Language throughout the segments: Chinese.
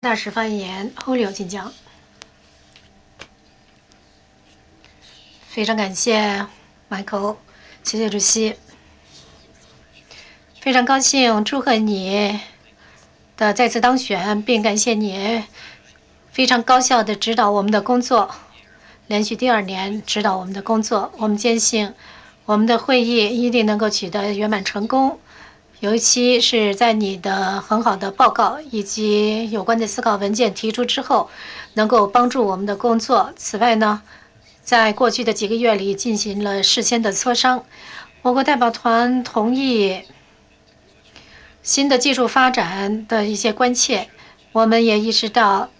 大使发言，Julio，请讲。非常感谢 Michael，谢谢主席。非常高兴祝贺你的再次当选，并感谢你非常高效的指导我们的工作，连续第2年指导我们的工作。我们坚信我们的会议一定能够取得圆满成功。尤其是在你的很好的报告以及有关的思考文件提出之后，能够帮助我们的工作。此外呢，在过去的几个月里进行了事先的磋商，我国代表团同意新的技术发展的一些关切。我们也意识到，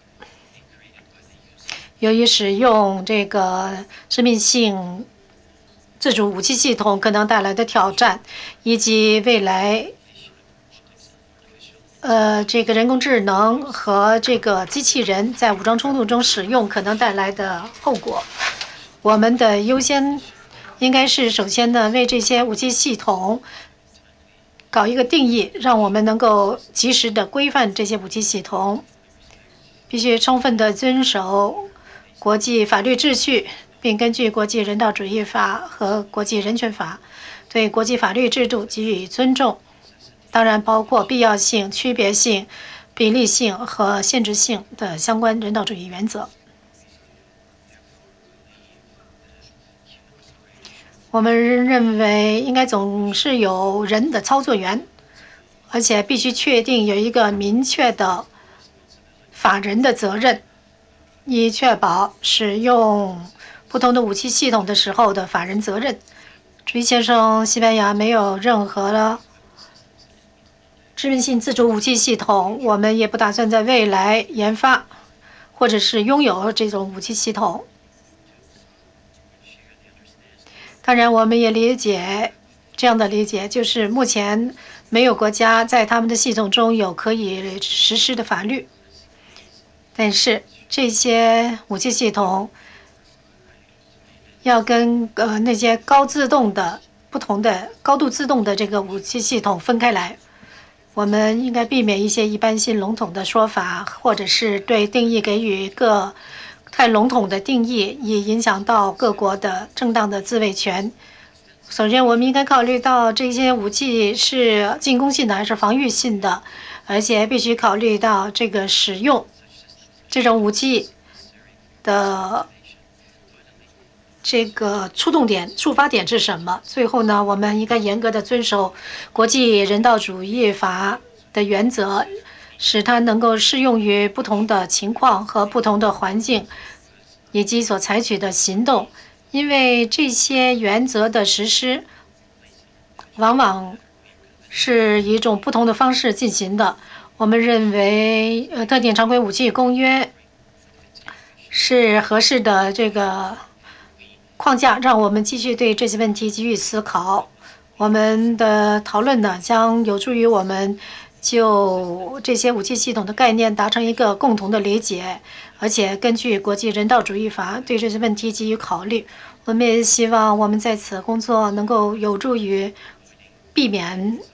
由于使用这个致命性自主武器系统可能带来的挑战，以及未来这个人工智能和这个机器人在武装冲突中使用可能带来的后果，我们的优先应该是首先呢，为这些武器系统搞一个定义，让我们能够及时的规范这些武器系统，必须充分的遵守国际法律秩序，并根据国际人道主义法和国际人权法对国际法律制度给予尊重。当然，包括必要性、区别性、比例性和限制性的相关人道主义原则。我们认为应该总是有人的操作员，而且必须确定有一个明确的法人的责任，以确保使用不同的武器系统的时候的法人责任。至于先生，西班牙没有任何的致命性自主武器系统，我们也不打算在未来研发或者是拥有这种武器系统。当然，我们也理解这样的理解，就是目前没有国家在他们的系统中有可以实施的法律。但是这些武器系统要跟那些高自动的不同的高度自动的这个武器系统分开来。我们应该避免一些一般性笼统的说法，或者是对定义给予太笼统的定义，以影响到各国的正当的自卫权。首先，我们应该考虑到这些武器是进攻性的还是防御性的，而且必须考虑到这个使用这种武器的这个触发点是什么？最后呢，我们应该严格的遵守国际人道主义法的原则，使它能够适用于不同的情况和不同的环境，以及所采取的行动。因为这些原则的实施，往往是以一种不同的方式进行的。我们认为，特定常规武器公约是合适的这个框架，让我们继续对这些问题给予思考。我们的讨论呢，将有助于我们就这些武器系统的概念达成一个共同的理解，而且根据国际人道主义法对这些问题给予考虑。我们也希望我们在此工作能够有助于避免